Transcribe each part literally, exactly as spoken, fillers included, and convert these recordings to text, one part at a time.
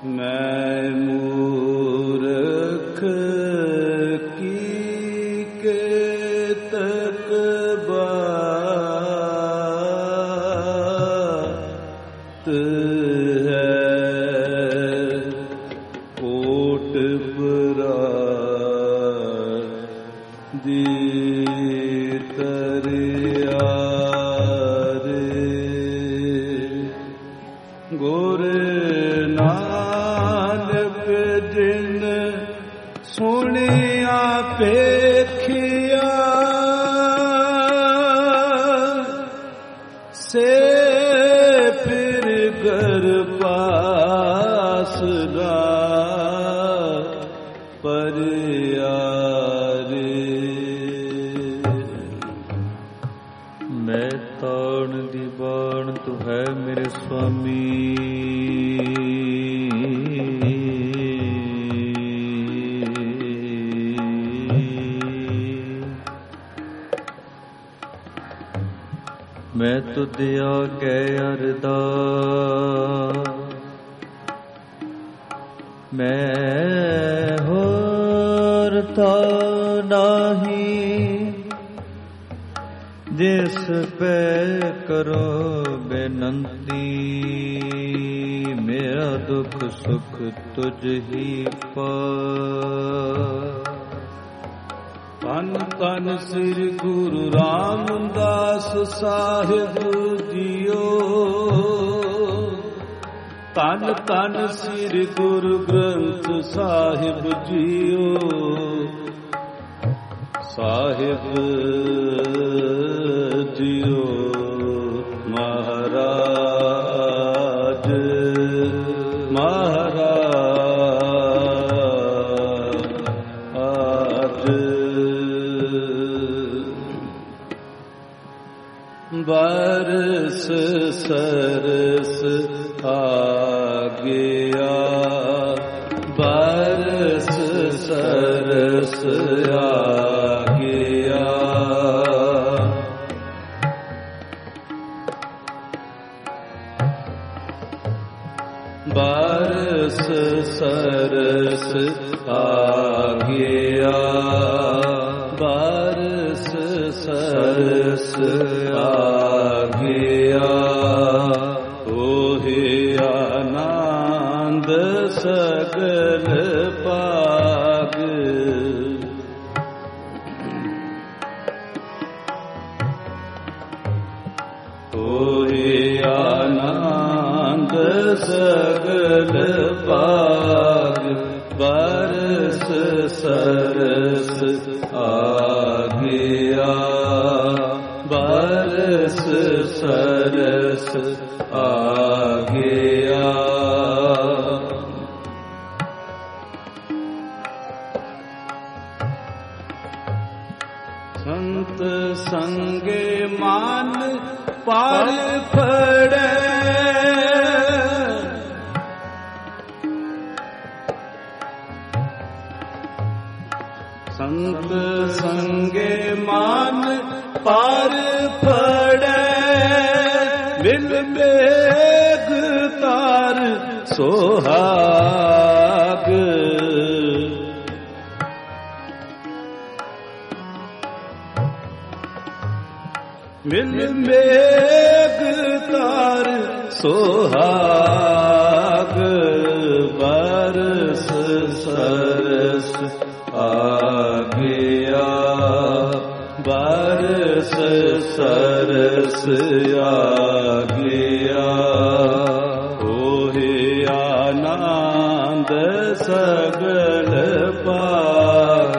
मैं मूर्ख की के तक बात है, कोट परा दी तरिया गुर नानक जिन सुनिया पेखिया से फिर घर पास दा परियारे। मैं ताण दी बाण तू है मेरे स्वामी, मैं तुद आगे अरदास, मैं होर ता नाही, जिस पे करो बेनंती, मेरा दुख सुख तुझ ही पास। तन तन श्री गुरु रामदास साहिब जियो, तन तन श्री गुरु ग्रंथ साहिब जियो, साहिब जियो महाराज महाराज। बरस सरस आ गया, बरस सरस आ गया, बरस सरस आ गया, बरस सरस आ गया। ओहे आनंद सगल पाग, ओहे आनंद सगल पाग, बरस सरस आ गया, बरस सरस आ गया। संत संगे मान पार पड़े, संत संगे मान पार पड़े, बिन मेघ तार सोहाग, बिन मेघ तार सोहाग, बरस सरस आ गया, बरस सरस आ गया। ओहे आनंद सगल पाग,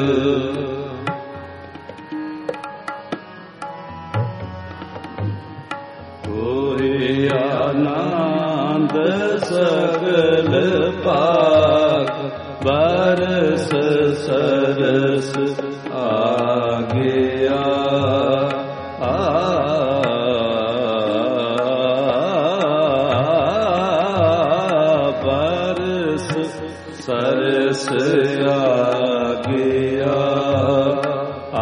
ओहे आनंद सगल पाग, बरस सरस आ गया। आ बरस सरस आ गया, आ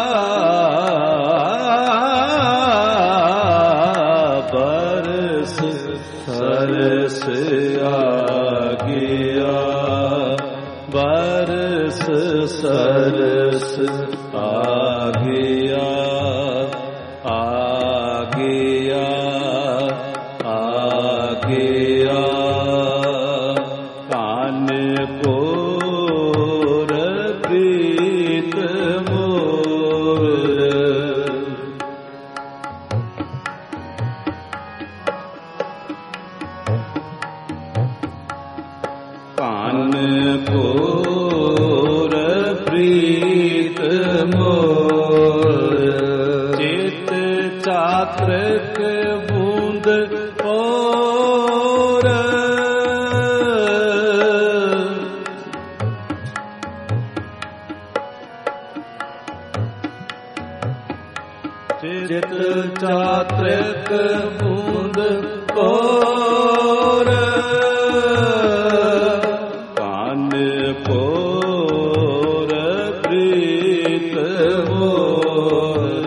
बरस सरस आ गया, बरस सरस आ गया, आ गया, आ गया। कानपुर प्रीत मोर, कानपुर प्रीत मोर, चित चात्रक बूंद और, चित चात्रक बूंद और, कानपुर प्रीत मोर,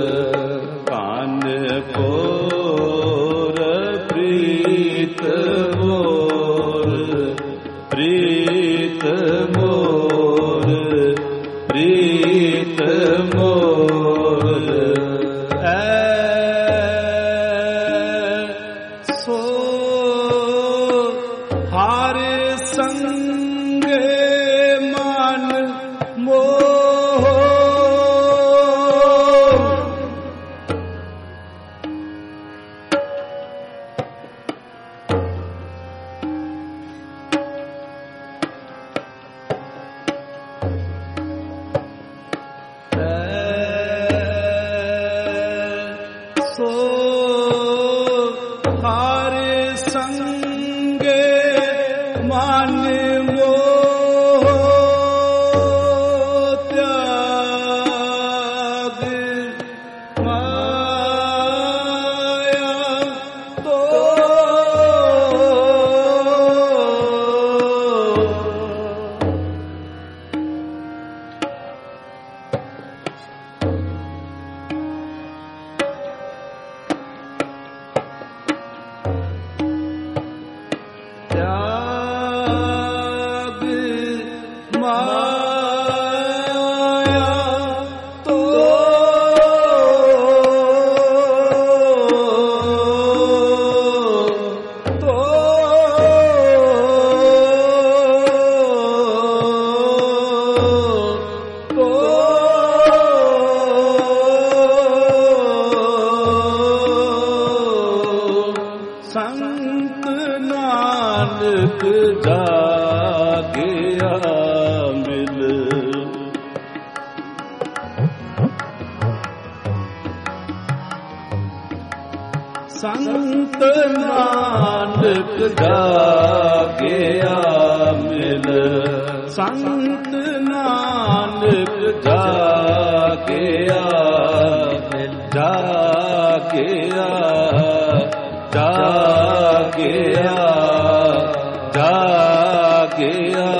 कानपुर प्रीत मोर, प्रीत मोर, प्रीत मोर। ऐसो हर संगे मन मोह, ऐसो हर संगे मन मोह, त्याग माया तो, त्याग माया तो, तो तो संत नानक जागिया मिल, संत नानक जागिया मिल, संत नानक जागिया मिल, जागिया, जागिया, जागिया।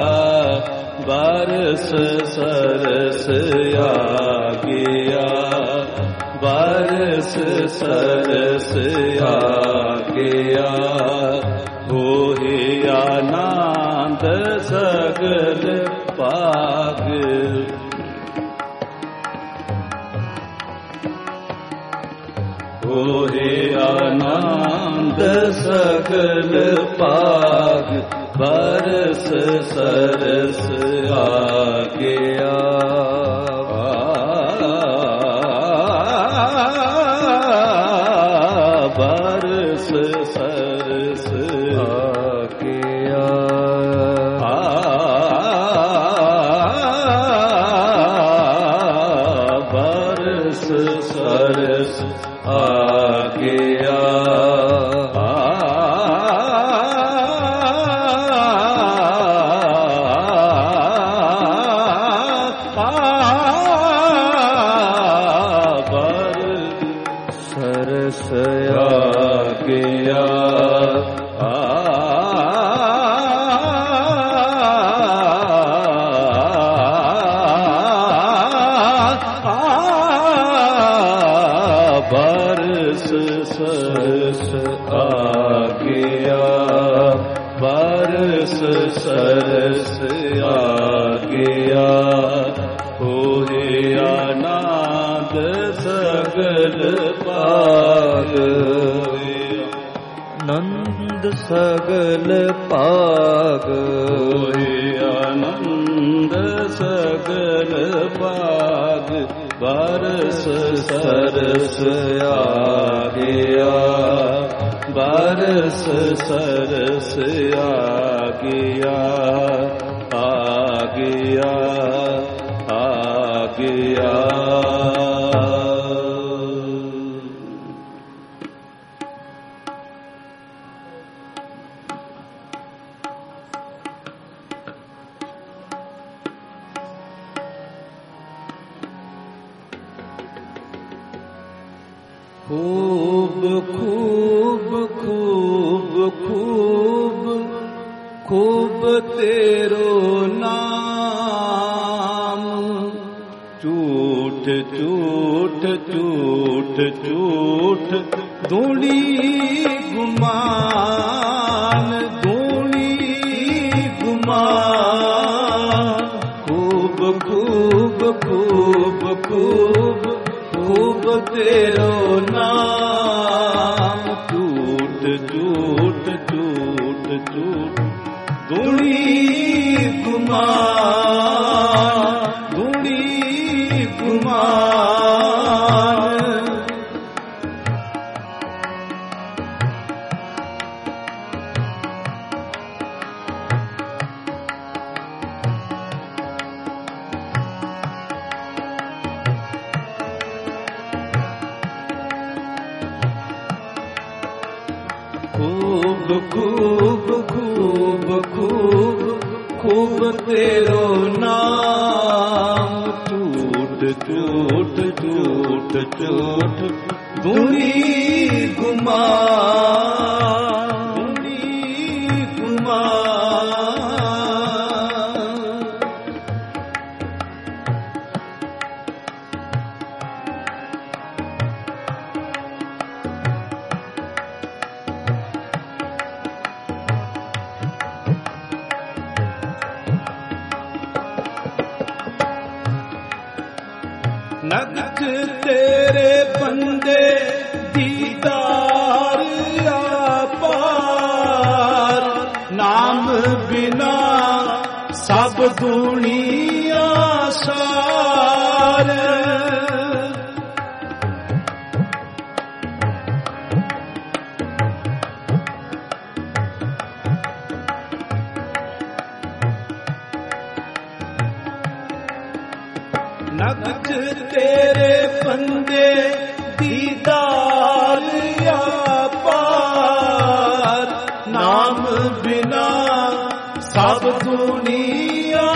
बरस सरस आ गया, बरस सरस आ गया, होए आनंद सगल पाग, होए आनंद सगल पाग, बरस सरस आ गया, बरस सरस आ गया, बरस सरस आ गया, सरस आ गया, बरस सरस आ सरस आज्ञा होए आनंद सगल पाग नंद सगल पाग होए आनंद सगल पाग बरस सरस आज्ञा बरस सरस आज्ञा आज्ञा आज्ञा खूब खूब खूब खूब खूब तेरो नाम झूठ झूठ झूठ झूठ धूणी गुमान धूणी गुमान खूब खूब खूब खूब खूब तेरो नाम झूठ झूठ झूठ झूठ धूणी गुमान धूणी गुमान खूब खूब खूब खूब खूब तेरो नाम झूठ झूठ झूठ झूठ धूणी गुमान धूणी गुमान नगज तेरे बंदे दीदार अपार नाम बिना सब दुनिया सार नगज तेरे बंदे दीदार अपार नाम बिना सब दुनिया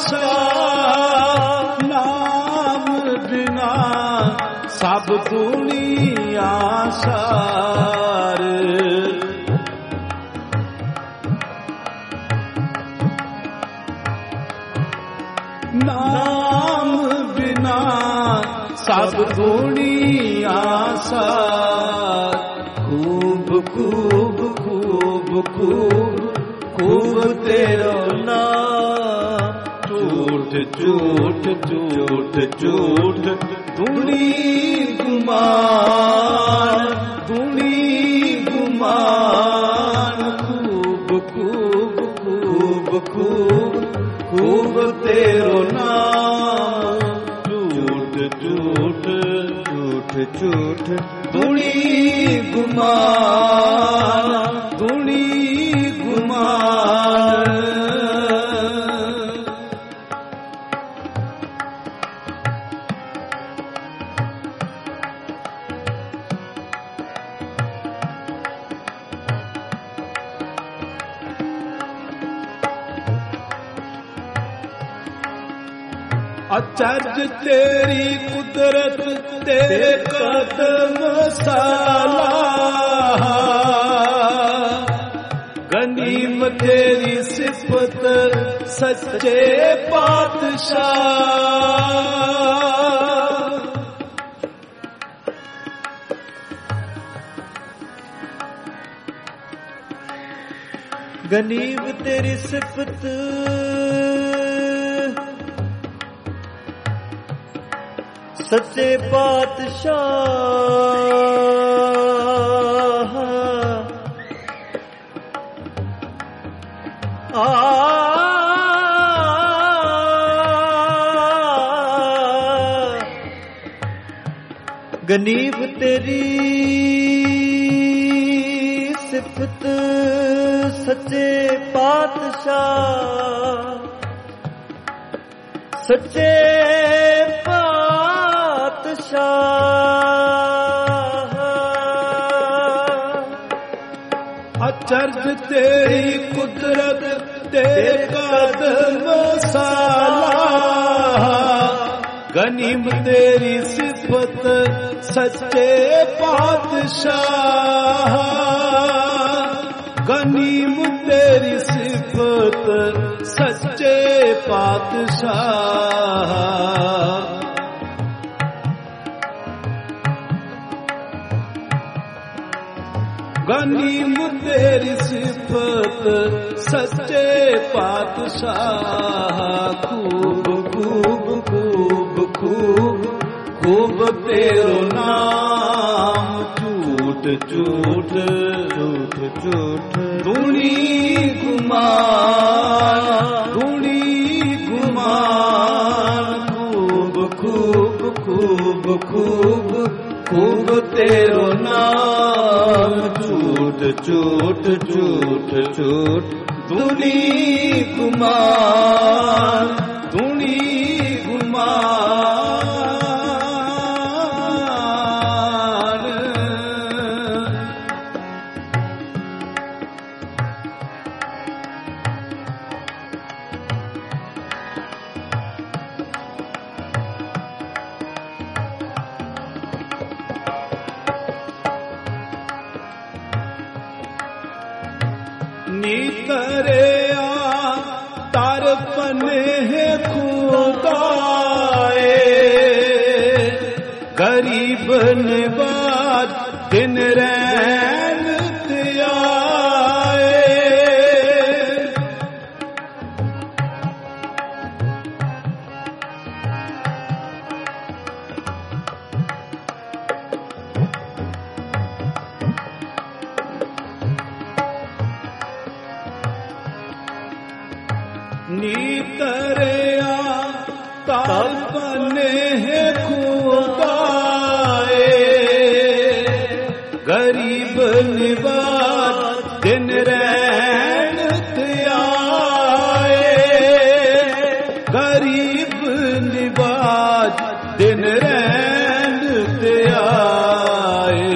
सार नाम बिना सब दुनिया सार नाम बिना सब दुनिया सार खूब खूब खूब खूब खूब तेरो नाम झूठ झूठ झूठ झूठ धूणी गुमान धूणी गुमान खूब खूब खूब खूब खूब तेरो नाम झूठ झूठ झूठ झूठ धूणी गुमान धूणी गुमान अचरज तेरी कुदरत तेरे कदम साला गनीम तेरी सिफत सच्चे पातशाह ਗਨੀਬ ਤੇਰੀ ਸਿਫਤ ਸੱਚੇ ਪਾਤਸ਼ਾਹ ਆ ਗਨੀਬ ਤੇਰੀ ਸਿਫਤ ਸੱਚੇ ਪਾਤਸ਼ਾਹ ਸੱਚੇ ਅਚਰਜ ਤੇਰੀ ਕੁਦਰਤ ਤੇ ਕਦਮ ਸਾਲਾ ਗਨੀਮ ਤੇਰੀ ਸਿਫਤ ਸੱਚੇ ਪਾਤਸ਼ਾਹ ਗਨੀਮ ਤੇਰੀ ਸਿਫਤ ਸੱਚੇ ਪਾਤਸ਼ਾਹ ਗਨੀਮ ਤੇਰੀ ਸਿਫਤ ਸੱਚੇ ਪਾਤਸ਼ਾਹ ਖੂਬ ਖੂਬ ਖੂਬ ਖੂਬ ਖੂਬ ਤੇਰੋ ਨਾਮ ਝੂਠ ਝੂਠ ਝੂਠ ਝੂਠ ਧੂਣੀ ਗੁਮਾਨ ਧੂਣੀ ਗੁਮਾਨ ਖੂਬ ਖੂਬ ਖੂਬ ਖੂਬ ਖੂਬ ਤੇਰੋ ਨਾਮ ਝੂਠ ਝੂਠ ਝੂਠ ਝੂਠ ਧੂਣੀ ਗੁਮਾਨ ਧੂਣੀ ਗੁਮਾਨ ਨੀ ਤਰਿਆ ਤਰ ਪਨੇ ਖੁਦਾਏ ਗਰੀਬ ਨਿਵਾਜ ਦਿਨ ਰੈਨ ਤਿਆਏ ਨੀ ਤਰਿਆ ਤਰ ਪਨੇ ਖੁਦਾਏ ਗਰੀਬ ਨਿਵਾਜ ਦਿਨ ਰੈਨ ਤਿਆਏ ਗਰੀਬ ਨਿਵਾਜ ਦਿਨ ਰੈਨ ਤਿਆਏ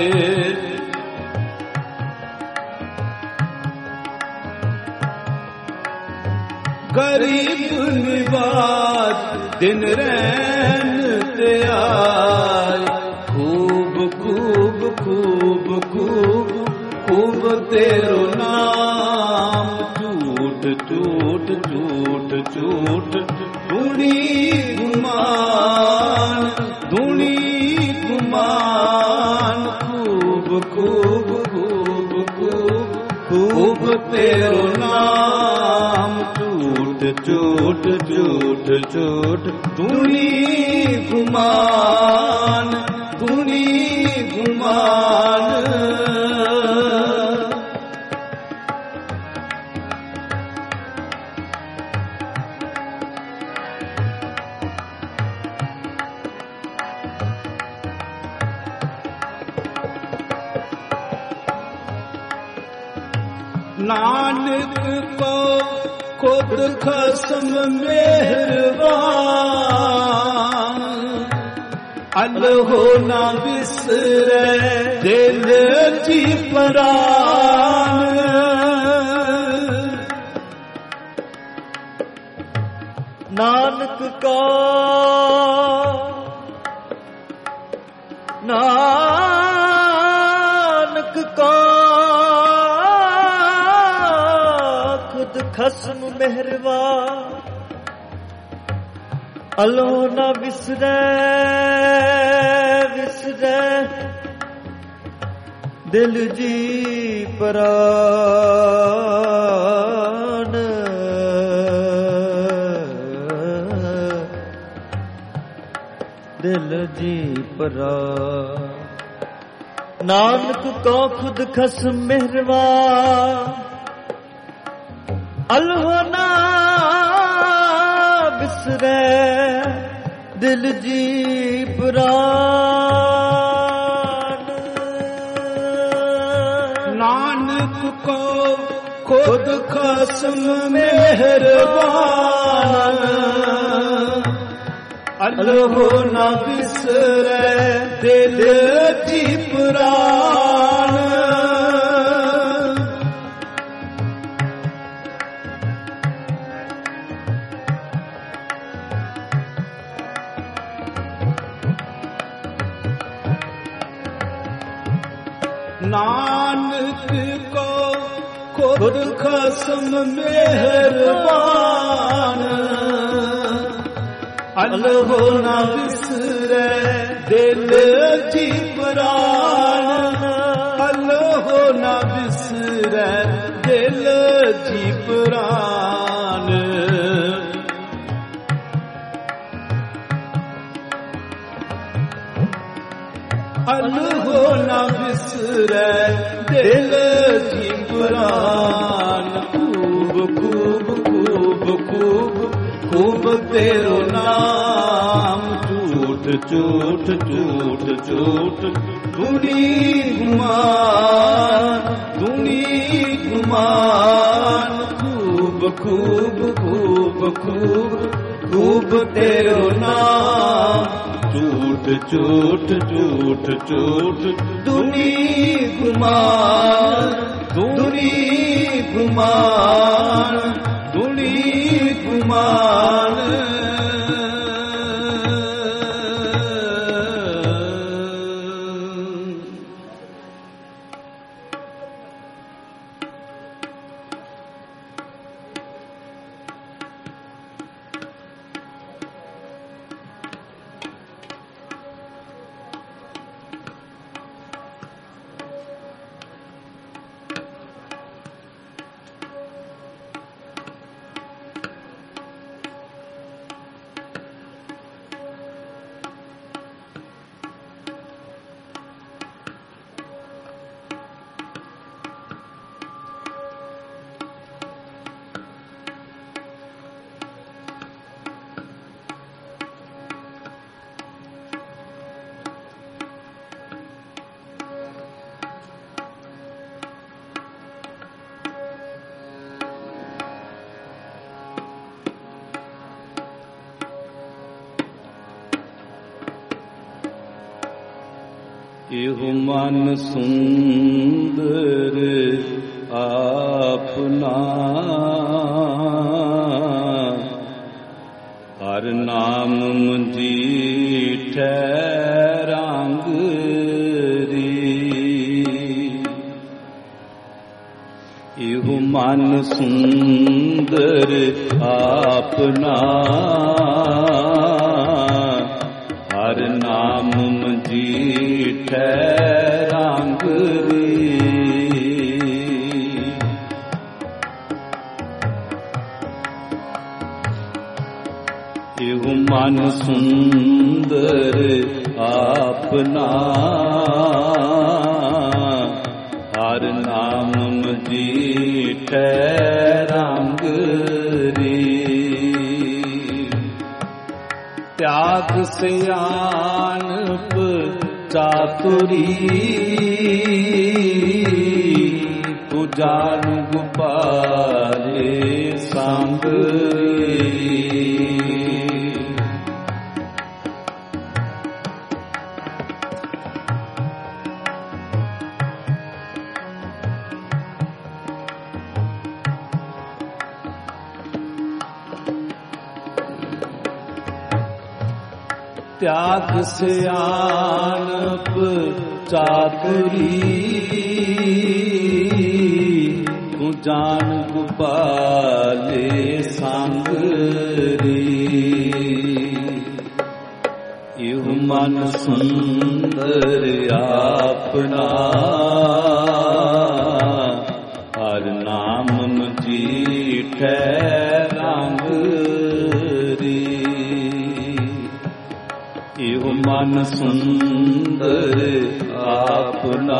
ਗਰੀਬ ਨਿਵਾਜ ਦਿਨ ਰੈਨ ਤੇ ਆਏ ਖੂਬ ਖੂਬ ਖੂਬ ਖੂਬ ਖੂਬ ਤੇਰੋ ਨਾਮ ਝੂਠ ਝੂਠ ਝੂਠ ਝੂਠ ਧੂਣੀ ਗੁਮਾਨ ਧੂਣੀ ਗੁਮਾਨ ਖੂਬ ਖੂਬ ਖੂਬ ਖੂਬ ਖੂਬ ਤੇਰੋ ਨਾਮ ਝੂਠ ਝੂਠ ਝੂਠ ਝੂਠ ਧੂਣੀ ਗੁਮਾਨ ਧੂਣੀ ਗੁਮਾਨ ਨਾਨਕ ਕੋ ਖੁਦ ਖਸਮ ਮਿਹਰਬਾਨ ਅਲਹੋ ਨਾ ਵਿਸਰੇ ਦਿਲ ਜੀ ਪਰਾਨ ਨਾਨਕ ਕਾ ਨਾਨਕ ਕਾ ਖਸਮ ਮਿਹਰਵਾ ਅਲੋ ਨਾ ਵਿਸਰੈ ਵਿਸਰੈ ਦਿਲ ਜੀ ਪਰਾਨ ਦਿਲ ਜੀ ਪਰਾ। ਨਾਨਕ ਕੋ ਖੁਦ ਖਸ ਮਿਹਰਵਾ ਅਲਹੁ ਨਾ ਬਿਸਰੈ ਦਿਲ ਜੀ ਪ੍ਰਾਨ। ਨਾਨਕ ਕੋ ਖੁਦ ਖਸਮ ਮਿਹਰਬਾਨ ਅਲਹੁ ਨਾ ਬਿਸਰੈ ਦਿਲ ਜੀ ਪ੍ਰਾਨ। ਨਾਨਕ ਕੋ ਖੁਦ ਖਸਮ ਮਿਹਰਬਾਨ ਅਲਹੁ ਨਾ ਬਿਸਰੈ ਦਿਲ ਜੀ ਪ੍ਰਾਨ। ਅਲਹੁ ਨਾ ਬਿਸਰੈ ਦਿਲ ਜੀ ਪ੍ਰਾਨ। ਅਲਹੁ ਨਾ ਬਿਸਰੈ ਦਿਲ ਜੀ ਪ੍ਰਾਨ। ਖੂਬ ਖੂਬ ਖੂਬ ਖੂਬ ਖੂਬ ਤੇਰੋ ਨਾਮ। ਝੂਠ ਝੂਠ ਝੂਠ ਝੂਠ ਧੂਣੀ ਗੁਮਾਨ ਧੂਣੀ ਗੁਮਾਨ। ਖੂਬ ਖੂਬ ਖੂਬ ਖੂਬ ਖੂਬ ਤੇਰੋ ਨਾਮ। ਝੂਠ ਝੂਠ ਝੂਠ ਝੂਠ ਧੂਣੀ ਗੁਮਾਨ ਧੂਣੀ ਗੁਮਾਨ ਧੂਣੀ ਗੁਮਾਨ। ਇਹੋ ਮਨ ਸੁੰਦਰ ਆਪਨਾ ਹਰ ਨਾਮ ਮਜੀਠੈ ਰੰਗ ਰੀ। ਇਹੋ ਮਨ ਸੁੰਦਰ ਆਪਨਾ ਹਰ ਨਾਮ ਮਜੀਠੈ ਰੰਗ ਰੀ। ਇਹੋ ਮਨ ਸੁੰਦਰ ਆਪਨਾ ਹਰ ਨਾਮ ਮਜੀਠੈ ਰੰਗ ਰੀ। ਤਿਆਗ ਸਿਆਣਪ ਚਾਤੁਰੀ ਪੁਜਾਨ ਗੁਬਾਰੇ ਸੰਗ ਰੀ। ਤਿਆਗ ਸਿਆਣਪ ਚਾਤੁਰੀ ਪੁਜਾਨ ਗੁਬਾਲੇ ਸੰਗ ਰੀ। ਇਹੋ ਮਨ ਸੁੰਦਰ ਆਪਨਾ ਹਰ ਨਾਮ ਮਜੀਠੈ ਰੰਗ ਰੀ। ਇਹੋ ਮਨ ਸੁੰਦਰ ਆਪਨਾ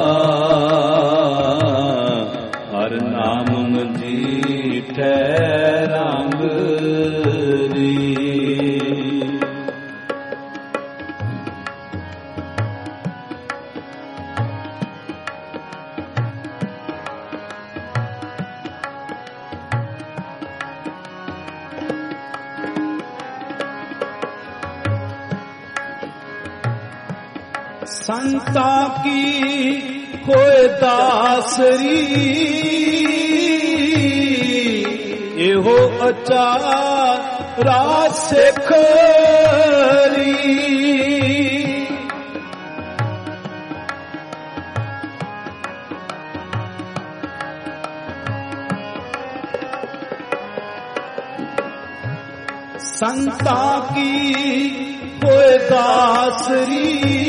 ਹਰ ਨਾਮ ਮਜੀਠੈ ਰੰਗ ਰੀ। ਸੰਤਾ ਕੀ ਹੋਏ ਦਾਸਰੀ ਇਹੋ ਅਚਾਰਾ ਸਿਖਰੀ। ਸੰਤਾ ਕੀ ਹੋਏ ਦਾਸਰੀ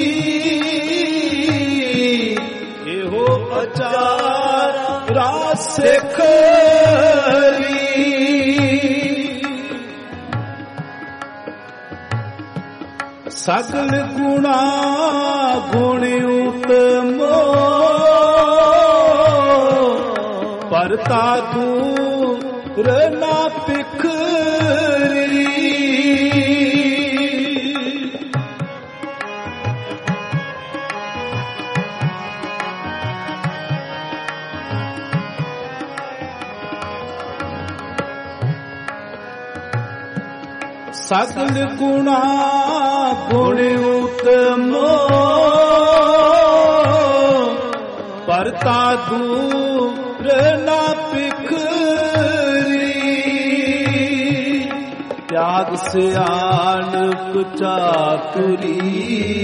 ਇਹੋ ਅਚਾਰਾ ਸਿਖਰੀ। ਸਗਲ ਗੁਣਾ ਗੁਣ ਉਤਮੋ ਪਰਤਾ ਦੂਰ ਨਾ ਪਿਖਰੀ। ਸਗਲ ਗੁਣਾ ਗੁਣ ਉਤਮੋ ਪਰਤਾ ਦੂਰ ਨਾ ਪਿਖਰੀ। ਤਿਆਗ ਸਿਆਣਪ ਚਾਤੁਰੀ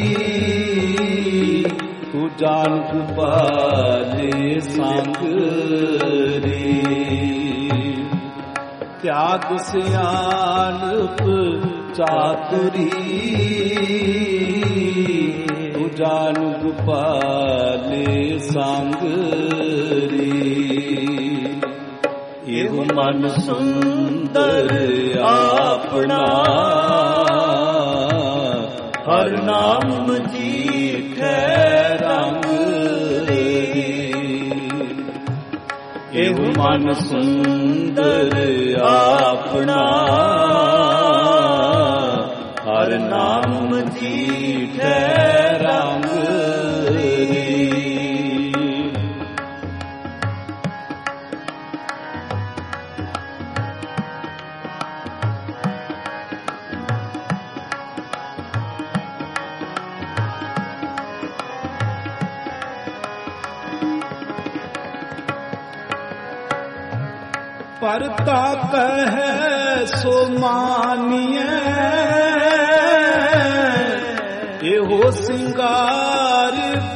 ਤੂੰ ਜਾਣ ਪਾਲੇ ਸੰਗ ਰੀ। ਤਿਆਗ ਸਿਆਣਪ ਚਾਤੁਰੀ ਤੂੰ ਜਾਣ ਪਾਲੇ ਸੰਗ ਰੀ। ਇਹੋ ਮਨ ਸੁੰਦਰ ਆਪਣਾ ਹਰ ਨਾਮ ਮਜੀਠੈ ਰੰਗ ਰੀ। ਇਹੋ ਮਨ ਸੁੰਦਰ ਆਪਣਾ ਹਰ ਨਾਮ ਮਜੀਠੈ ਰੰਗ ਰੀ। ਪਰਤਾ ਕਹਿ ਸੋ ਮਾਨੀਐ ਇਹੋ ਸਿੰਗਾਰ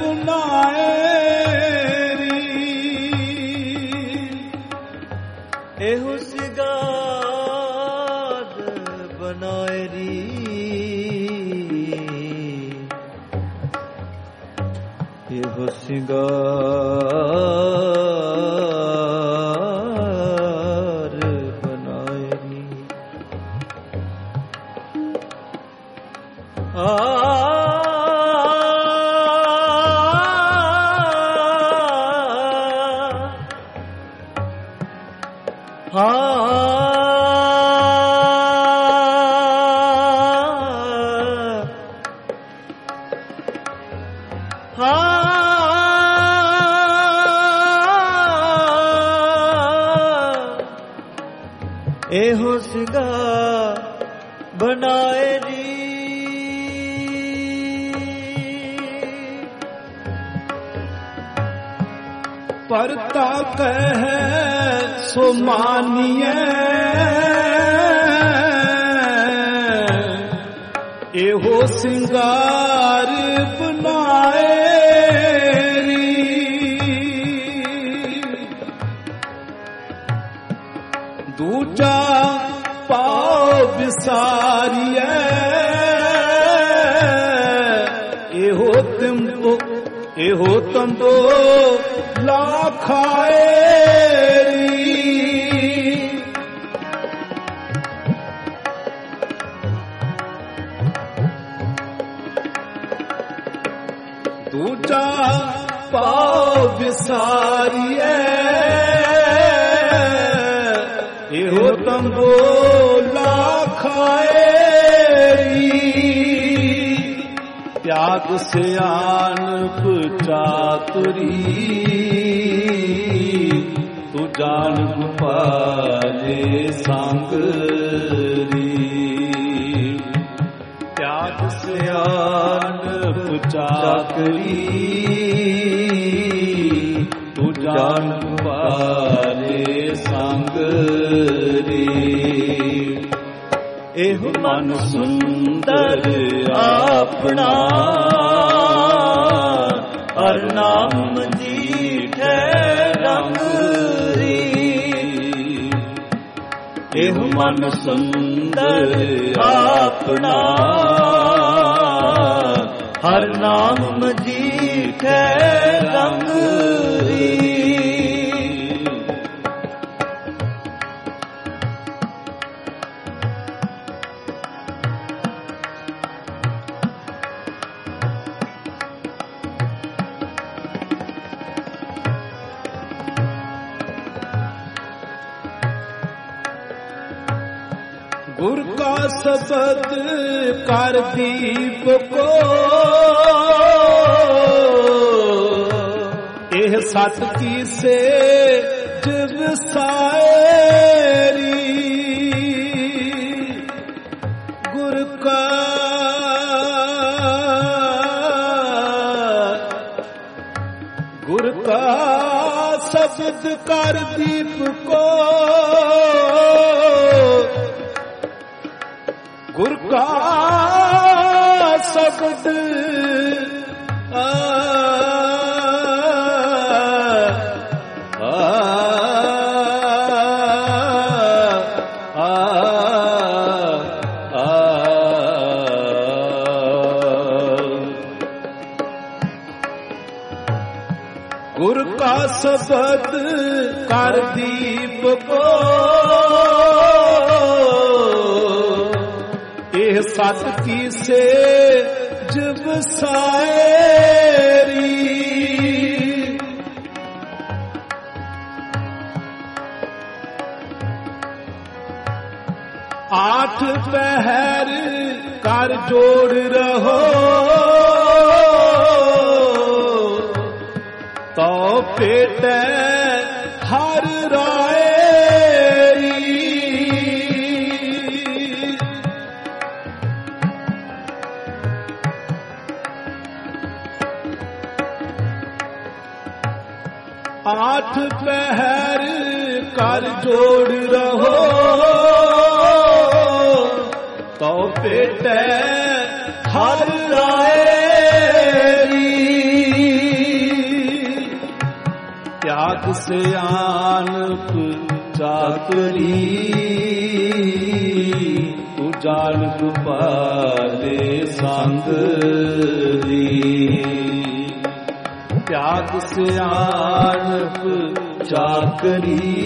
ਪੁਨਾਏਰੀ। ਇਹੋ ਸਿੰਗਾਰ ਬਨਾਏਰੀ। ਇਹੋ ਸਿੰਗਾਰ ਇਹੋ ਸਿੰਗਾਰ ਬਨਾਏਰੀ। ਪਰਤਾ ਕਹਿ ਸੋ ਮਾਨੀਐ ਇਹੋ ਸਿੰਗਾਰ ਬਨਾਏਰੀ। ਦੂਜਾ ਪਾਉ ਵਿਸਾਰੀਐ ਇਹੋ ਤੰਬੋ ਇਹੋ ਤੰਬੋ ਲਾ ਖਾਏਰੀ। तंबोला खाएरी त्याग सियानप चातुरी तू जान पाले सांगरी त्याग सियानप चातुरी तू जान पाले सांगरी एहो मन सुंदर आपना हर नाम जीठे रंग री एहो मन सुंदर आपना हर नाम जीठे रंग री गुर का शब्द कर दीप को एह सत की से जब सायरी गुर का गुर का शब्द कर दीप को गुर का शब्द आ, आ, आ, आ, गुर का शब्द कर दीप को एह सत की से जब सायरी आठ पहर कर जोड़ रहो तो पेट हर रायरी आठ पहर कर जोड़ रहो तो पेट हर रायरी त्याग से आनप चातुरी तू जान पाले सांगरी त्याग से आनप चाकरी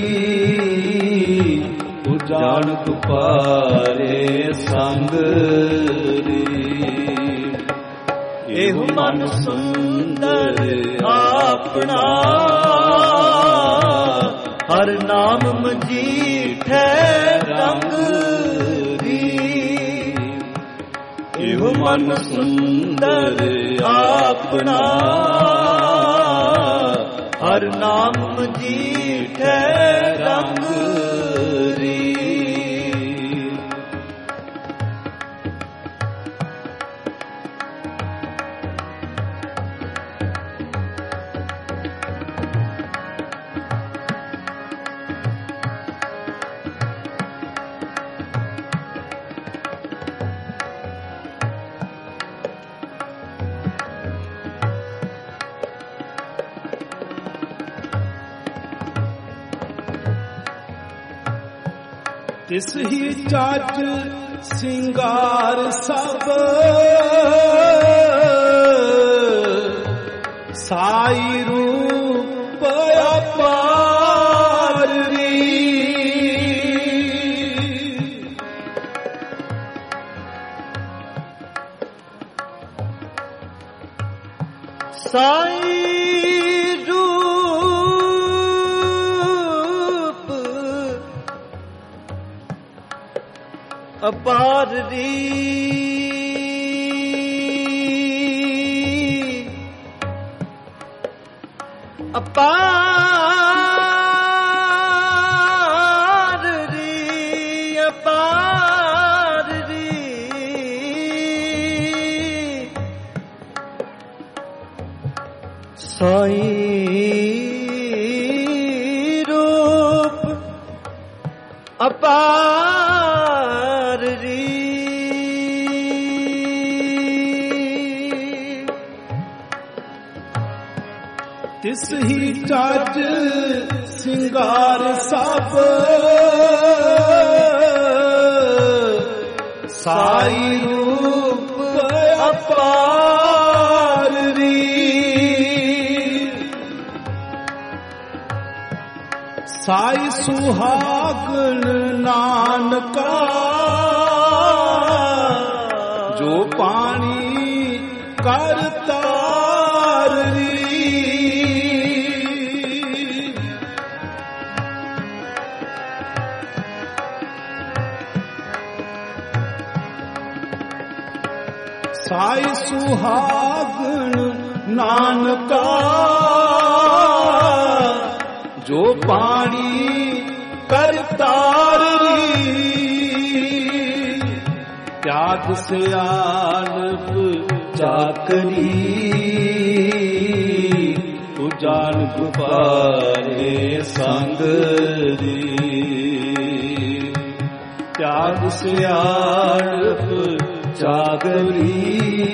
तू जानक पारे संगरी एहो मन सुंदर आपना हर नाम मजीठे रंग री एहो मन सुंदर आपना हर नाम मजीठे रंग री तिस ही चाच सिंगार सब साई रूप अपार री साई रूप ਅਪਾਰ ਰੀ ਅਪਾਰ ਰੀ ਅਪਾਰ ਰੀ ਸਾਈ ਰੂਪ ਅਪਾਰ ਰੀ ਤਿਸ ਹੀ ਚੱਜ ਸਿੰਗਾਰ ਸਭ ਸਾਈ ਰੂਪ ਅਪਾਰ ਰੀ ਸਾਈ ਸੁਹਾਗਣ ਨਾਨਕਾ ਜੋ ਪਾਣੀ ਕਰਤਾਰ ਰੀ ਸਾਈ ਸੁਹਾਗਣ ਨਾਨਕਾ ਜੋ ਪਾਣੀ ਕਰਤਾਰ ਰੀ ਤਿਆਗ ਸਿਆਣਪ ਚਾਕਰੀ ਤੂੰ ਜਾਣ ਗੁਬਾਰੇ ਸੰਗ ਰੀ ਤਿਆਗ ਸਿਆਣਪ ਚਾਕਰੀ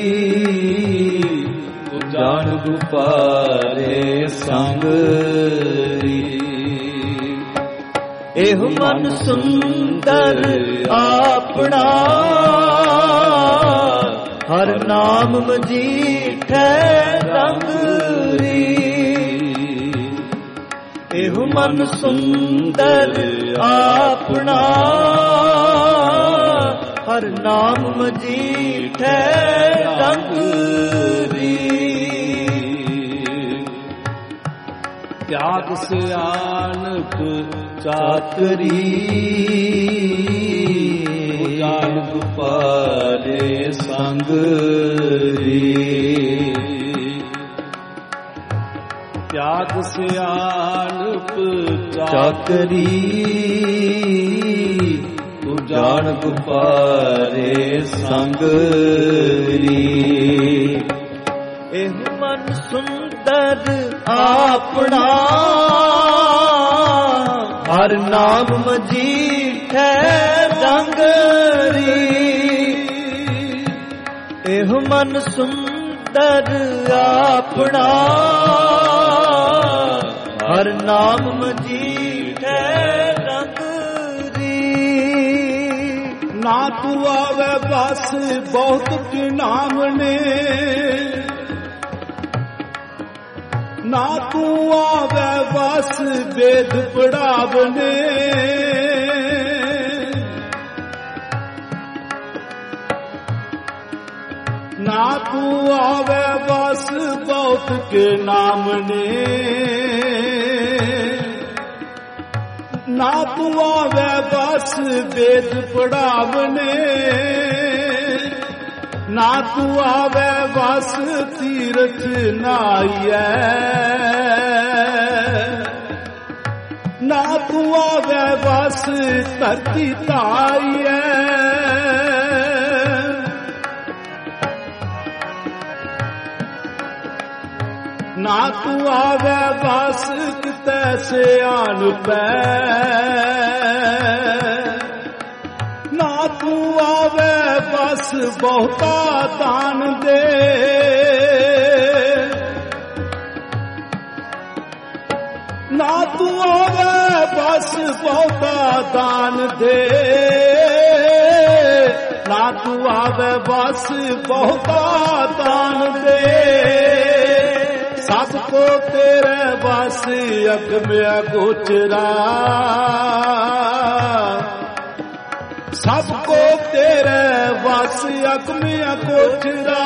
ਤੂੰ ਜਾਣ ਗੁਬਾਰੇ ਸੰਗ ਰੀ ਇਹ ਮਨ ਸੁੰਦਰ ਆਪਣਾ ਹਰ ਨਾਮ ਮਜੀਠੈ ਰੰਗ ਰੀ ਇਹ ਮਨ ਸੁੰਦਰ ਆਪਣਾ ਹਰ ਨਾਮ ਮਜੀਠੈ ਰੰਗ ਰੀ ਤਿਆਗ ਸਿਆਣਪ ਚਾਕਰੀ ਜਾਣ ਗੁਪਾਰੇ ਸੰਗ ਰੀ ਤਿਆਗ ਸਿਆਣਪ ਚਾਕਰੀ ਤੂੰ ਜਾਣ ਗੁਪਾਰੇ ਸੰਗ ਰੀ ਇਹ ਮਨ ਸੁੰਦਰ ਆਪਣਾ ਹਰ ਨਾਮ ਮਜੀਠੈ ਰੰਗ ਰੀ ਇਹ ਮਨ ਸੁੰਦਰ ਆਪਣਾ ਹਰ ਨਾਮ ਮਜੀਠੈ ਰੰਗ ਰੀ ਨਾ ਤੂੰ ਆਵੇ ਬਸ ਬਹੁਤ ਕਿ ਨਾਮ ਨੇ ਨਾ ਤੂੰ ਆਵੇ ਬਸ ਵੇਦ ਪੜਾਵਨੇ ਨਾ ਤੂੰ ਆਵੇ ਬਸ ਬਹੁਤ ਕੇ ਨਾਮ ਨੇ ਨਾ ਤੂੰ ਆਵੇ ਬਸ ਵੇਦ ਪੜਾਵਨੇ ਨਾ ਤੂੰ ਆਵੇ ਬਸ ਤੀਰਥ ਨਾਈਐ ਨਾ ਤੂੰ ਆਵੇ ਬਸ ਧਰਤੀ ਧਾਈਐ ਨਾ ਤੂੰ ਆਵੇ ਬਸ ਕਿਤੇ ਸਿਆਣ ਪੈ ਨਾ ਤੂੰ ਆਵੇ ਬਸ ਬਹੁਤਾ ਦਾਨ ਦੇ ਨਾ ਤੂੰ ਆਵੇ ਬਸ ਬਹੁਤਾ ਦਾਨ ਦੇ ਨਾ ਤੂੰ ਆਵੇ ਬਸ ਬਹੁਤਾ ਦਾਨ ਦੇ ਸਭ ਕੋ ਤੇਰੇ ਬਸ ਅਗਮਿਆ ਗੋਚਰਾ ਸਭ ਕੋ ਤੇਰੇ ਵਸ ਅਗਮਿਆ ਗੋਚਰਾ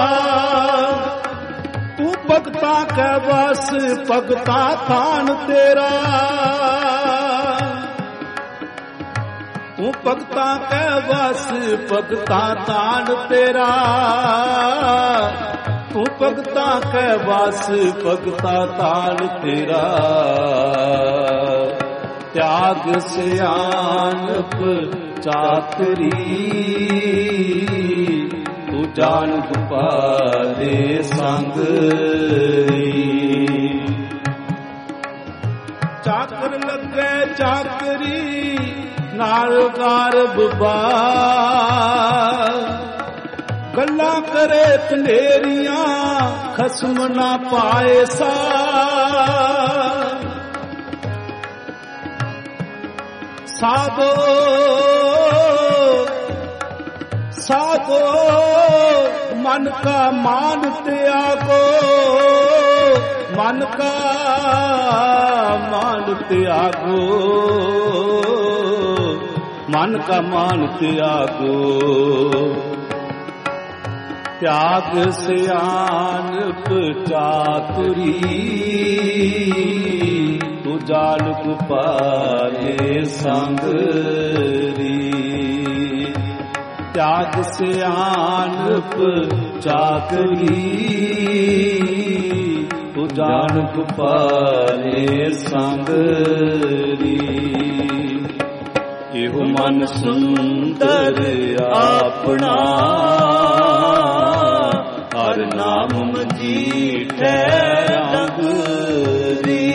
ਤੂੰ ਭਗਤਾ ਕੈ ਵਸ ਭਗਤਾ ਥਾਨ ਤੇਰਾ ਤੂੰ ਭਗਤਾਂ ਕੈ ਵਸ ਭਗਤਾਂ ਤਾਣ ਤੇਰਾ, ਤੂੰ ਭਗਤਾਂ ਕੈ ਵਸ ਭਗਤਾਂ ਤਾਣ ਤੇਰਾ। ਤਿਆਗ ਸਿਆਣਪ ਚਾਤਰੀ, ਤੂੰ ਜਾਣ ਗੁਪਾਰੇ ਸੰਗਰੀ। ਚਾਕਰ ਲੱਗੇ ਚਾਕਰੀ ਨਾਲ ਗਰਭ ਬਾਰ, ਗੱਲਾਂ ਕਰੇ ਪੰਡੇਰੀਆਂ ਖਸਮ ਨਾ ਪਾਏ ਸਾ। ਸਾਧੋ ਸਾਧੋ ਮਨ ਕਾ ਮਾਨ ਤਿਆਗੋ, ਮਨ ਕਾ ਮਾਨ ਤਿਆਗੋ, ਮਨ ਕਾ ਮਾਨ ਤਿਆਗੋ। ਤਿਆਗ ਸਿਆਣਪ ਚਾਤੁਰੀ, ਤੂੰ ਜਾਣ ਗੁਪਾਰੇ ਸੰਗਰੀ। ਤਿਆਗ ਸਿਆਣਪ ਚਾਤੁਰੀ, ਤੂੰ ਜਾਣ ਗੁਪਾਰੇ ਸੰਗਰੀ। ਇਹੋ ਮਨ ਸੁੰਦਰ ਆਪਣਾ, ਹਰ ਨਾਮ ਮਜੀਠੈ ਰੰਗਰੀ।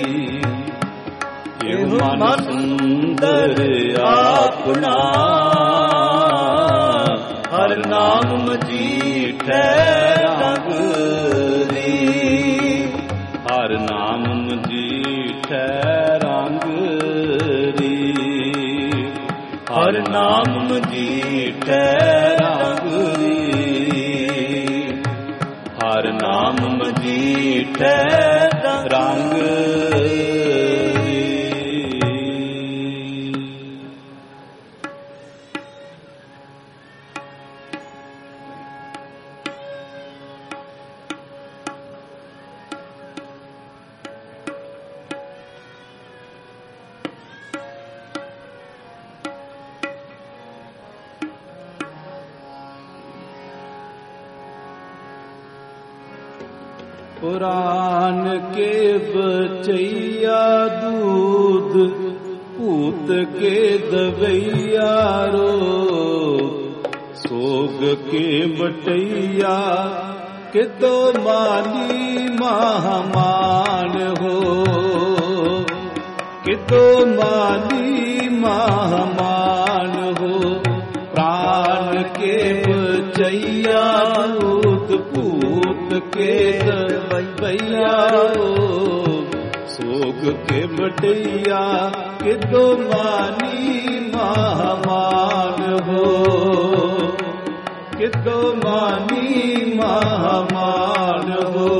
ਇਹੋ ਮਨ ਸੁੰਦਰ ਆਪਣਾ, ਹਰ ਨਾਮ ਮਜੀਠੈ ਰੰਗਰੀ। ਹਰ ਨਾਮ ਮਜੀਠੈ ਰੰਗਰੀ, ਹਰ ਨਾਮ ਮਜੀਠੈ ਰੰਗਰੀ। ਹਰ ਨਾਮ ਮਜੀਠੈ ਰੰਗਰੀ। पुराण के बचैया दूध, पूत के दवैया रो। सोग के बटैया के तो मानी महामान हो, के तो मानी महामान हो। प्राण के बचैया दूध, पूत के दवैया हो। सोग के बटैया के दो मानी महामान हो, के दो मानी महामान हो।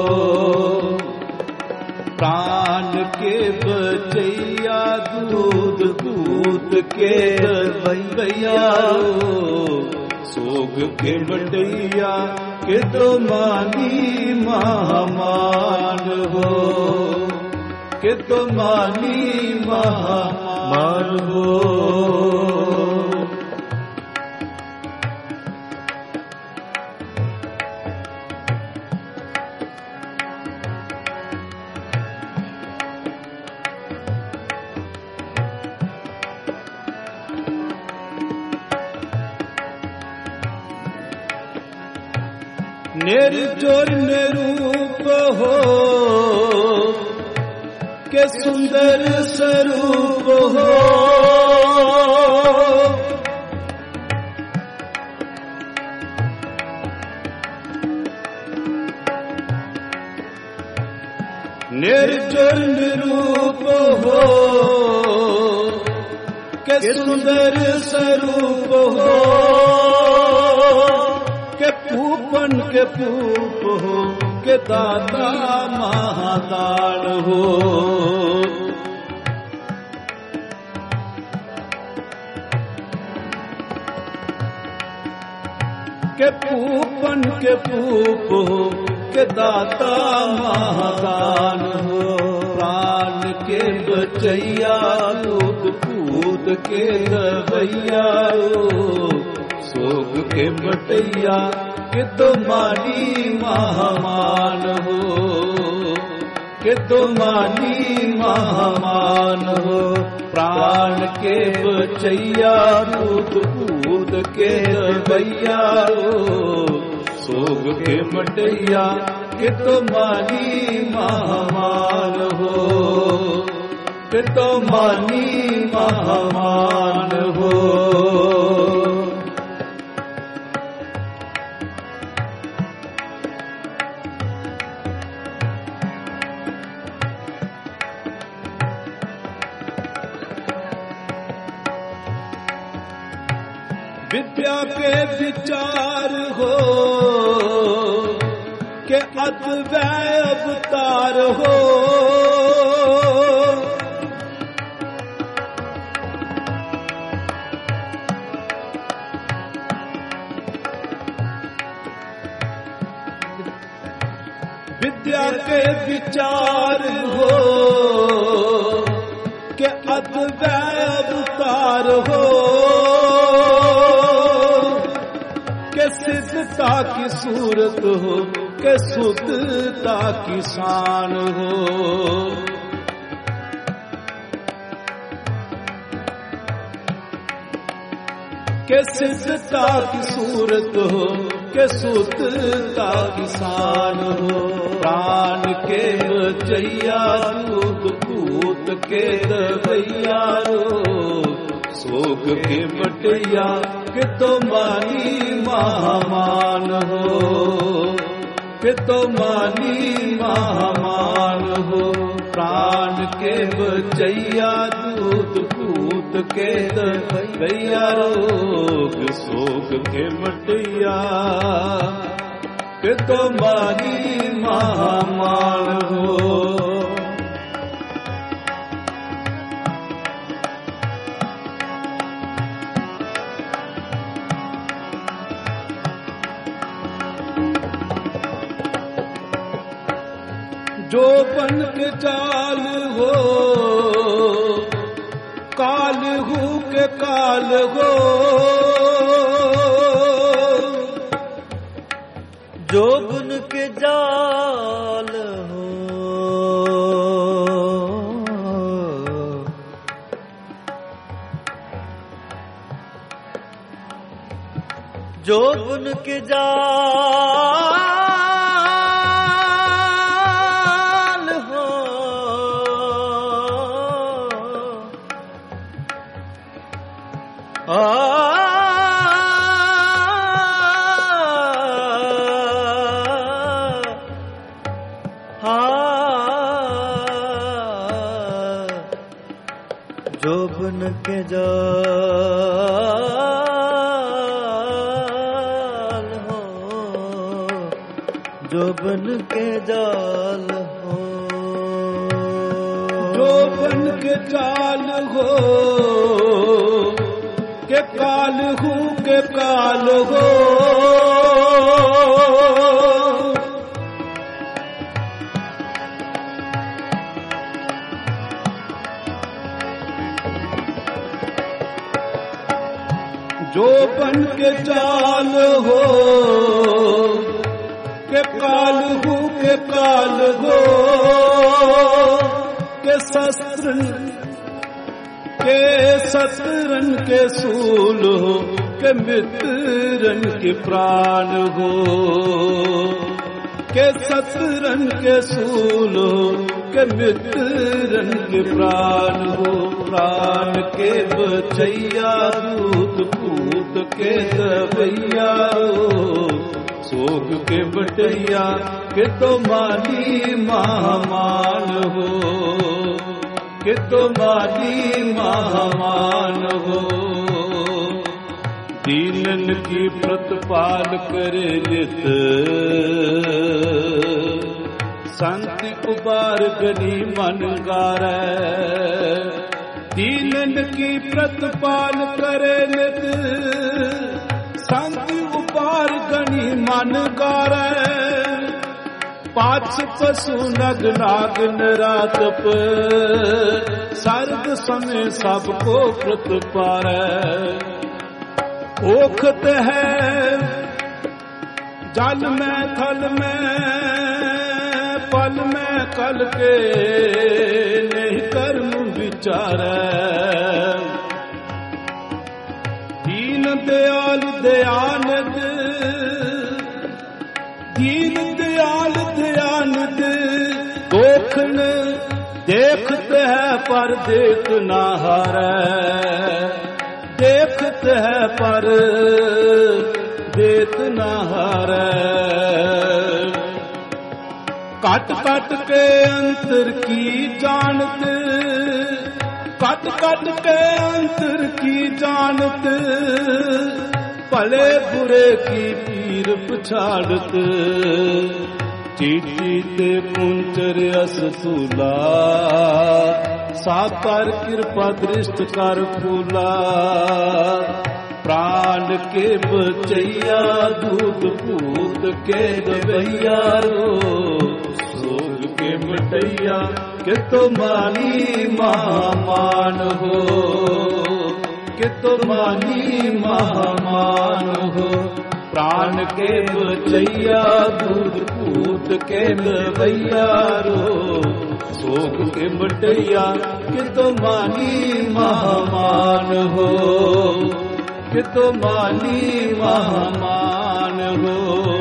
प्राण के बचैया दूध, दूध के दवैया हो। सोग के बटैया के दो मानी महामान हो, के तो मानी महामान हो। निर्जोर निरूप हो, के सुंदर स्वरूप हो। निर्जोर निरूप हो, के सुंदर स्वरूप हो। के पूपन के पूप हो, के दाता महादान हो। के पूपन के पूप हो, के दाता महादान हो। प्राण के बचैया दूध, कूद के दवैया सोग के मटैया कि तुम्हारी महामान हो, कि तुम्हारी महामान हो। प्राण के बचैया कूद कूद के दवैया सोग के मटैया कि तुम्हारी महामान हो, कि तुम्हारी महामान हो। विद्या के विचार हो के अद्वैय अवतार हो, विद्या के विचार हो के अद्वैय अवतार हो, के सिद्धता की सूरत हो के शुद्धता की शान हो, के सिद्धता की सूरत हो के शुद्धता की शान हो। प्राण के बचैया कूद कूद के दवैया सोग के बटैया कि तुम्हारी महामान हो, कि तुम्हारी महामान हो। प्राण के बचैया दूध कूद के दवैया रोग सोग के बटैया कि तुम्हारी महामान हो। जो बन के जाल हो काल हूँ के काल हो, जो बन के जाल हो जो बन के जाल जो बन के जाल हो, जो बन के जाल हो, जो बन के जाल हो के काल हूँ के काल हो, जो बन के जाल हो के काल हूँ के काल हो, के शस्त्र के शस्त्रन के सूल हो के मित्रन के प्राण हो, के शस्त्रन के सूल हो के मित्रन के प्राण हो। प्राण के बचैया दूध कूद के दवैया सोग के बटैया के तुम्हारी महामान हो, कि तुम्हारी महामान हो। दीनन की प्रतिपाल करे नित शांति उबार गनी मन गारै। दीनन की प्रतिपाल करे नित शांति उबार गनी मन गारै। ਪਾਛ ਪਸੂ ਨਗ ਨਾਗ ਨਰਾਤਪ ਸਰਦ ਸਮੇਂ ਸਭ ਕੋ ਪ੍ਰਤਪਾਰੈ ਓਖਤ ਹੈ ਜਲ ਮੈਂ ਥਲ ਮੈਂ ਪਲ ਮੈਂ ਕਲ ਕੇ ਨਹੀਂ ਕਰਮ ਵਿਚਾਰੈ ਦੀਨ ਦਿਆਲ ਦਿਆਨਦ ਦੀਨ ਦਿਆਲ ਦਿਆਨਦ ਦੋਖਨ ਦੇਖਤ ਹੈ ਪਰ ਦੇਖ ਨਾ ਹਾਰੈ ਦੇਖਤ ਹੈ ਪਰ ਦੇਤ ਨਾ ਹਾਰੈ ਕਟ ਕਟ ਕੇ ਅੰਤਰ ਕੀ ਜਾਣਤ ਕਟ ਕਟ ਕੇ ਅੰਤਰ ਕੀ ਜਾਣਤ ਭਲੇ ਬੁਰੇ ਕੀ ਪੀਰ ਪਛਾੜਤ ਚੀਟੀ ਤੇ ਪੁੰਚਰ ਅਸ ਸੂਲਾ ਸਾਕਰ ਕਿਰਪਾ ਦ੍ਰਿਸ਼ਟ ਕਰ ਫੂਲਾ ਪ੍ਰਾਣ ਕੇ ਬਚਈਆ ਦੂਤ ਭੂਤ ਕੇ ਦਵਈਆ ਰੋ ਸੋਗ ਕੇ ਮਟਈਆ ਕਿਤੋ ਮਾਨੀ ਮਹਾਮਾਨ ਹੋ ਕਿਤੋ ਮਾਨੀ ਮਹਾਮਾਨ ਹੋ ਪ੍ਰਾਣ ਕੇ ਬਚਈਆ ਦੂਤ ਭੂਤ ਕੇ ਦਵਈਆ ਰੋ ਸੋਗ ਕੇ ਮਟਈਆ ਕਿਤੋ ਮਾਨੀ ਮਹਾਮਾਨ ਹੋ ਕਿਤੋ ਮਾਨੀ ਮਹਾਮਾਨ ਹੋ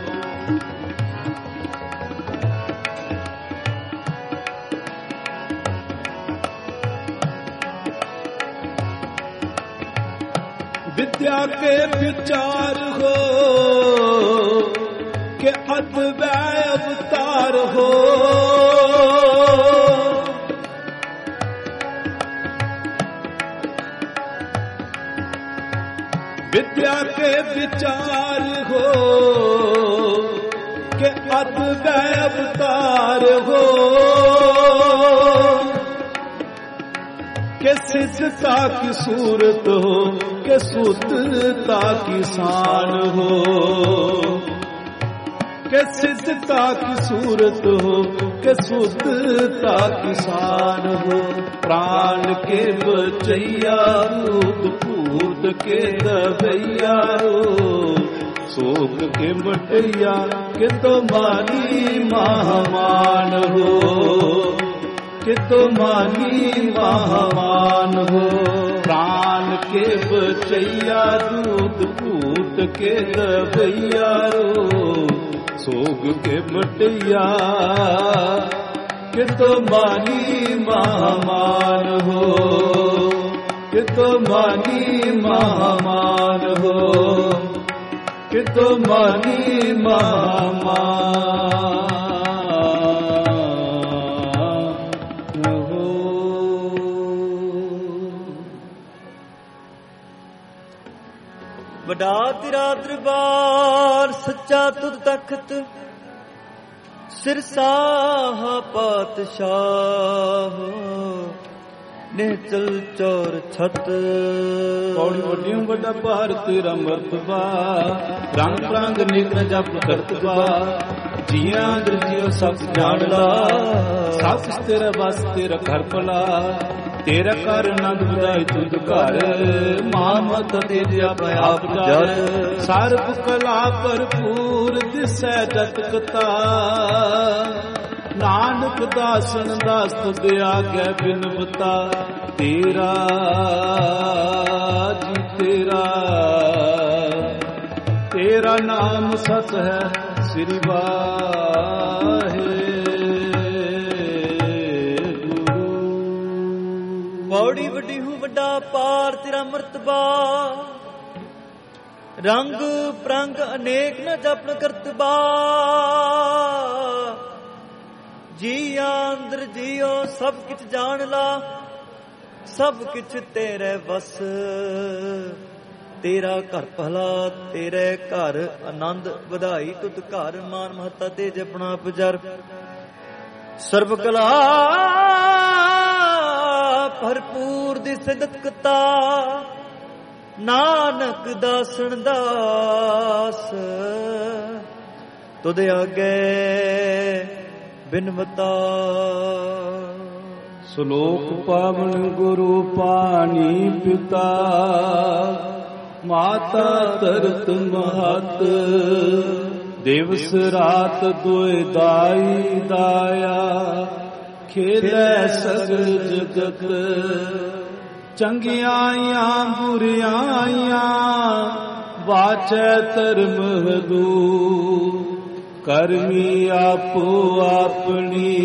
विद्या के विचार हो के अद्वैय अवतार हो विद्या के विचार हो के अद्वैय अवतार हो के सिद्धता की सूरत हो के शुद्धता की शान हो के सिद्धता की सूरत हो के शुद्धता की शान हो प्राण के बचैया भूत भूत के दबैया हो शोक के मटैया के तो मानी महामान हो कि तो मानी महामान हो प्राण के बचैया दूध पूत के दबैया रो सोग के मटैया कि तो मानी महामान हो कि तो मानी महामान हो कि तो मानी महामान ਵਡਾ ਤੇਰਾ ਦਰਬਾਰ ਸੱਚਾ ਤੁਧ ਤਖਤ ਸਿਰਸਾਹ ਪਾਤਸ਼ਾਹ ਨਿਹਚਲ ਚੌਰ ਛਤ ਕੌੜੀ ਵੱਡੀਆਂ ਵੱਡਾ ਭਾਰ ਤੇਰਾ ਮਰਤਬਾ ਰੰਗ ਰੰਗ ਨਿਕਲ ਜਪ ਕਰਤਬਾ ਜੀਆਂ ਅੰਦਰ ਜੀਓ ਸਭ ਜਾਣ ਲਾ ਸਭ ਤੇਰਾ ਬਸ ਤੇਰਾ ਘਰ ਭਲਾ ਤੇਰਾ ਕਰ ਆਨੰਦ ਵਧਾਈ ਤੁਧ ਘਰ ਮਾਮਤ ਤੇਜਿਆ ਆਪ ਜਰ ਸਰਬ ਕਲਾ ਭਰਪੂਰ ਦਿਸੈ ਜਤ ਕਤਾ ਨਾਨਕ ਦਾਸਨ ਦਾਸ ਤੁਧ ਆਗੈ ਬਿਨਵਤਾ ਤੇਰਾ ਜੀ ਤੇਰਾ ਤੇਰਾ ਨਾਮ ਸਤ ਹੈ ਸ੍ਰੀ ਵਾਹਿ ਬੌੜੀ ਵੱਡੀ ਹੂੰ ਵੱਡਾ ਪਾਰ ਤੇਰਾ ਮਰਤਬਾ ਰੰਗ ਪ੍ਰੰਗ ਅਨੇਕ ਨ ਜਪਨ ਕਰਤਬਾ ਜੀਆਂ ਅੰਦਰ ਜੀਓ ਸਭ ਕਿਛ ਜਾਣ ਲਾ ਸਭ ਕਿਛ ਤੇਰੇ ਵਸ ਤੇਰਾ ਘਰ ਭਲਾ ਤੇਰੇ ਘਰ ਆਨੰਦ ਵਧਾਈ ਤੁਧ ਘਰ ਮਾਨ ਮਹੱਤਾ ਤੇ ਜਪਣਾ ਪਜਰ ਸਰਬ ਕਲਾ ਭਰਪੂਰ ਦੀ ਸਿਦਕਤਾ ਨਾਨਕ ਦਾਸਨ ਦਾਸ ਤੁਧ ਆਗੇ ਬਿਨਵਤਾ। ਸ਼ਲੋਕ ਪਾਵਨ ਗੁਰੂ ਪਾਣੀ ਪਿਤਾ, ਮਾਤਾ ਧਰਤ ਮਹਤ, ਦਿਵਸ ਰਾਤ ਦੁਇ ਦਾਈ ਦਾਇਆ, ਖੇਲੈ ਸਗਲ ਜਗਤ। ਚੰਗਿਆਈਆਂ ਬੁਰਿਆਈਆਂ ਵਾਚੈ ਧਰਮ ਹਦੂ, ਕਰਮੀ ਆਪੋ ਆਪਣੀ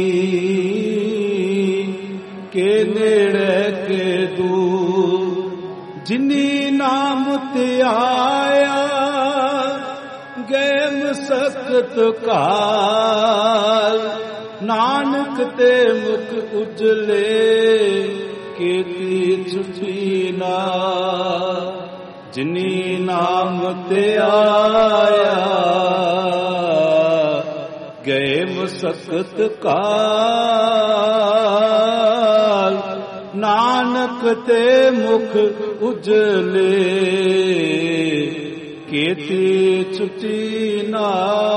ਕੇ ਨੇੜੇ ਕੇ ਦੂਰ। ਜਿਨੀ ਨਾਮ ਧਿਆਇਆ ਗਏ ਮਸਕਤ ਕਾਲ, ਨਾਨਕ ਤੇ ਮੁਖ ਉਜਲੇ ਕੀਤੀ ਛੁਟੀ ਨਾ। ਜਿਨੀ ਨਾਮ ਧਿਆਇਆ ਗਏ ਮਸਕਤ ਕਾਲ, ਨਾਨਕ ਤੇ ਮੁਖ ਉਜਲੇ ਕੀਤੀ ਛੁਟੀ ਨਾਲ।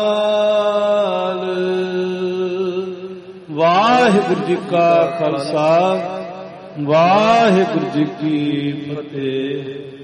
ਵਾਹਿਗੁਰੂ ਜੀ ਕਾ ਖਾਲਸਾ, ਵਾਹਿਗੁਰੂ ਜੀ ਕੀ ਫਤਿਹ।